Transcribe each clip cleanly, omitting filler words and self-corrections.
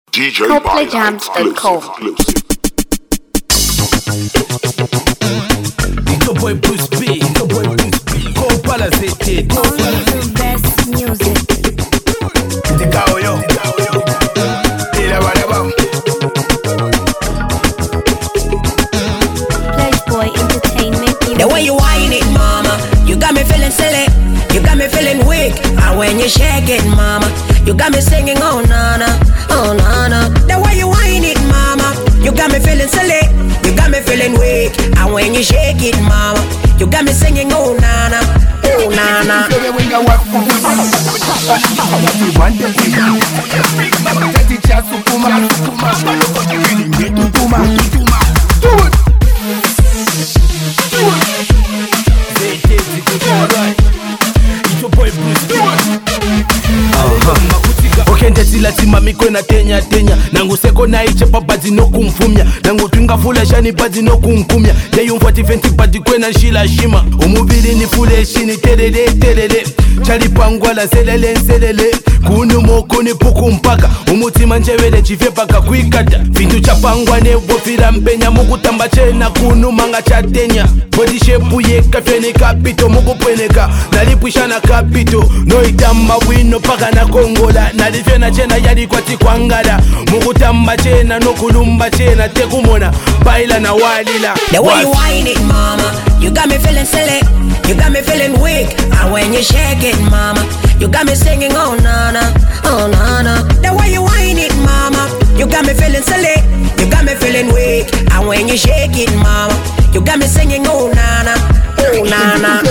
ColdplayJams.com. It's your boy Bruce B. It's your boy Bruce B. Cold Palace, it. Only the best music. The cow, yo. Playboy Entertainment. The way you whine it, mama, you got me feeling silly. You got me feeling weak. And when you shake it, mama, you got me singing, oh nana, oh nana. The way you whine it, mama, you got me feeling silly. You got me feeling weak. And when you shake it, mama, you got me singing, oh nana, oh nana. Okendetilatima mikwena tenya nangu seko naiche pabadzi nokumfumya nangu twingafula shani badzi nokumkumya yeyumva tifenti badi kwena shila shima umubiri ni fule shini terere chalipangwala selele kunu mokuni puku mpaka umutima njewele chifye paka kuikata vintu chapangwa nebofila mpenya mukutamba chena kunu manga chatenya bodi shepu yekafyeni kapito mukupweneka nalipwishana kapito noitamba wino paka na kongola nalifyena chena yalikwati kwangala mukutamba chena nokulumba chena tekumona baila na walila. The way you whine it, mama, you got me feeling silly. You got me feeling weak. And when you shake it, mama, you got me singing, oh nana, oh nana. The way you whine it, mama, you got me feeling silly. You got me feeling weak. And when you shake it, mama, you got me singing, oh nana, oh nana.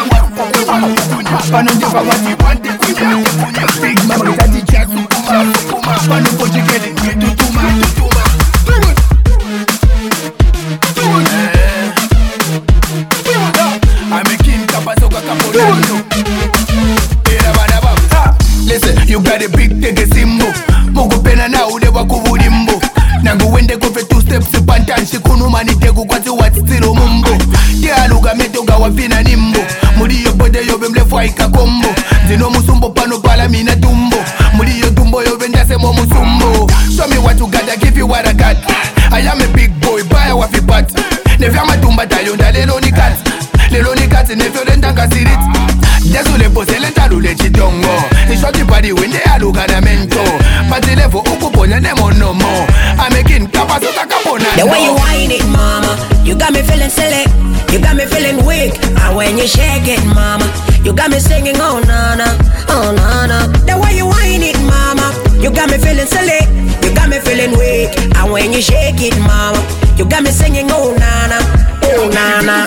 Listen, you got a big take a simbo. Mogo pena na ule wakuvulimbo. Nangu wende kofe 2 steps pantanshi kunu manitegu kwati watstilo mumbo. Tia luga metoga wafina nimbo. Muliyo bode yobe mlefu aika kombo. Zino musumbo pano pala mina tumbo. Muliyo tumbo yobe ndase mo musumbo. Show me what you got, I give you what I got. I am a big boy, buy wafi pat. Nefya matumba tayonda lelo ni kat. Lelo ni kat nefyo lentanga sirit. Desule pose lenta lule chitongo. Ishoti padi wende aluga na mento. Pati levo ukuponya nemo no mo. Amekin kapa sota kapona. The way you whine it, mama, you got me feeling silly. You got me feeling weak. And when you shake it, mama, you got me singing, oh nana, oh nana. The way you whine it, mama, you got me feeling silly. You got me feeling weak. And when you shake it, mama, you got me singing, oh nana, oh nana.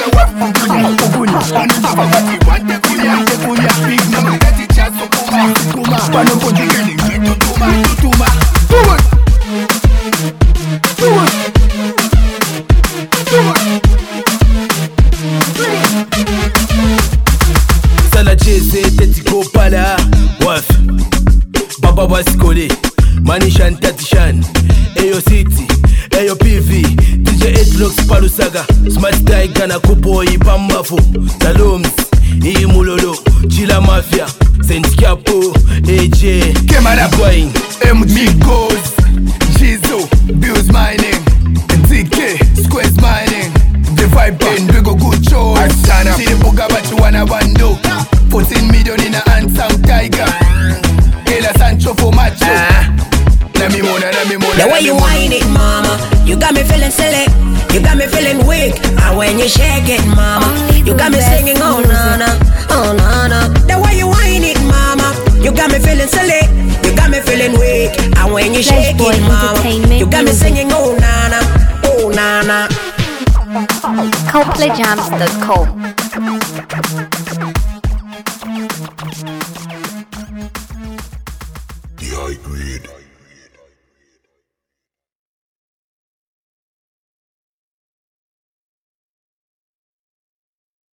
Sala cheze teti kopala waf baba wasikole manishan tatishan eyo city eyo PV DJ 8 palusaga smart tiger na kupo ipambafu saloms imulolo chila mafia Saint Capo AJ Kemana Wine MG Goes Jizo Bills mining DK Squares mining The vibe and we go good choice See the buga but you wanna bando 14 million in a handsome tiger Ela Sancho for macho The way you whine it, mama, you got me feeling silly. You got me feeling weak. And when you shake it, mama, you got me singing, oh nana, oh nana. The way you whine it, mama, you got me feeling silly. You got me feeling weak. And when you shake it, mama, you got me singing, oh nana, oh nana. ColdplayJams.com. The high grade.